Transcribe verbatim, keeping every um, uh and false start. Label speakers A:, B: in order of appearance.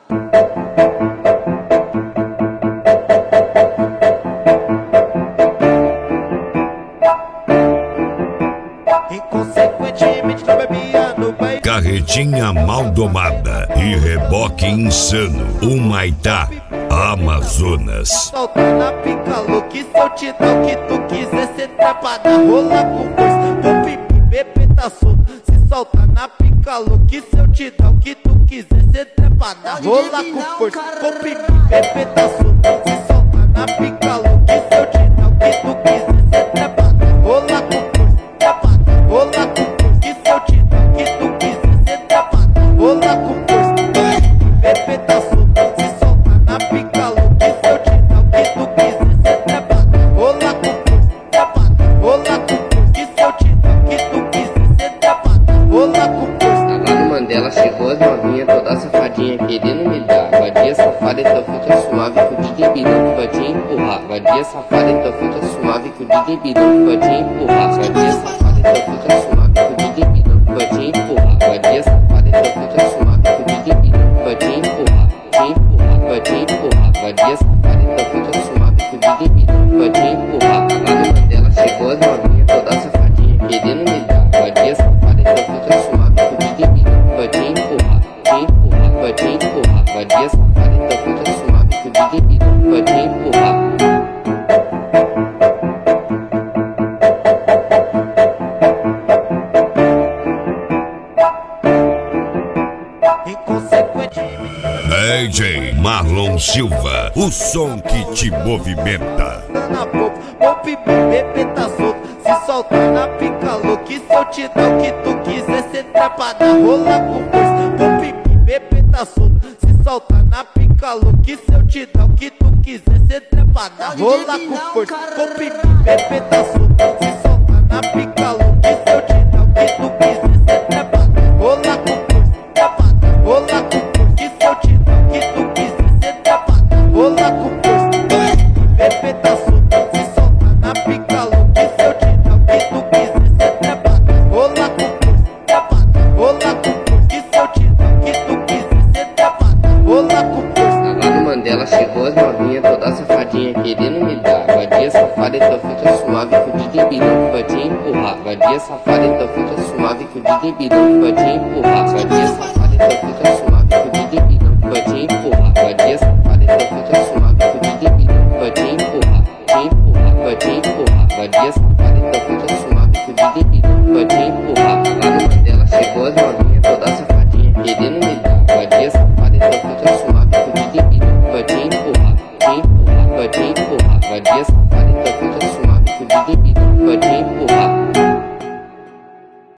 A: Inconsequentemente não bebia no banho.
B: Carretinha mal domada e reboque insano. Humaitá, Amazonas.
A: Solta na pica louca, se eu te dar o que tu quiser, cê trepa na rola com força. Vou pipi, bebê tá solto. Se solta na pica louca, se eu te dar o que tu quiser, cê trepa na rola com força. Vou pipi, bebê tá solto. Se solta na pica louca, se eu te dar o que tu quiser, cê trepa na rola com força. Trepa na rola com força. Que se eu te dar o que tu quiser, cê trepa na rola com força. Bebê tá solto. Se solta na pica louca, se eu te dar o que tu quiser, cê trepa na rola com força. Trepa na rola com força. Que se eu te dar o que tu quiser, cê trepa na rola com força.
C: Tava no Mandela, chegou as novinhas, toda safadinha, querendo me dar. Vadia safada, então fica suave que o D J Bidão que vai te empurrar. Vadia safada, então fica suave que o D J Bidão que vai te empurrar. Vadia safada, então fica suave que o D J Bidão que vai te empurrar. Vadia safada, então fica suave que o D J Bidão que vai te empurrar. Te empurrar, vai te empurrar. Vadia safada, então fica suave que o D J Bidão que vai te empurrar. Tava no Mandela, chegou as novinhas, toda safadinha, querendo me dar. Vadia safada, então fica suave que o D J Bidão que vai te empurrar. Te empurrar, vai te empurrar. Vadia safada, então fica suave que o D J Bidão que vai te empurrar.
A: Inconsequentemente
B: D J Marlon Silva, o som que te movimenta.
A: na boca, vou pipi, bebê tá solto. Se solta na pica louca, se eu te dar o que tu quiser, cê trepa na rola com força. Vou pipi, bebê tá solto. Se solta na pica louca, se eu te dar o que tu quiser, cê trepa na rola com força. Vou pipi, bebê tá solto. Se solta na pica louca, se eu te dar o que tu quiser, cê trepa na rola com força. Trepa na rola com força. Que se eu te dar o que tu quiser, cê trepa na rola com força. Bebê tá solto. Se solta na pica louca, se eu te dar o que tu quiser, cê trepa na rola com força. Trepa na rola com força. Que se eu te dar o que tu quiser, cê trepa na rola com força.
C: Tava no Mandela, chegou as novinhas, toda safadinha, querendo me dar. Vadia safada, então fica suave que o D J Bidão que vai te empurrar. Vadia safada, então fica suave que o D J Bidão que vai te empurrar. Vadia safada, então fica suave que o D J Bidão que vai te empurrar. Vadia safada, então fica suave que o D J Bidão que vai te empurrar. Te empurrar, vai te empurrar. Vadia safada, então fica suave que o D J Bidão que vai te empurrar. Lá no Mandela, chegou as novinhas, toda safadinha, querendo me dar. Vadia safada, então fica suave que o D J Bidão que vai te empurrar. Te empurrar, vai te empurrar. Vadia safada.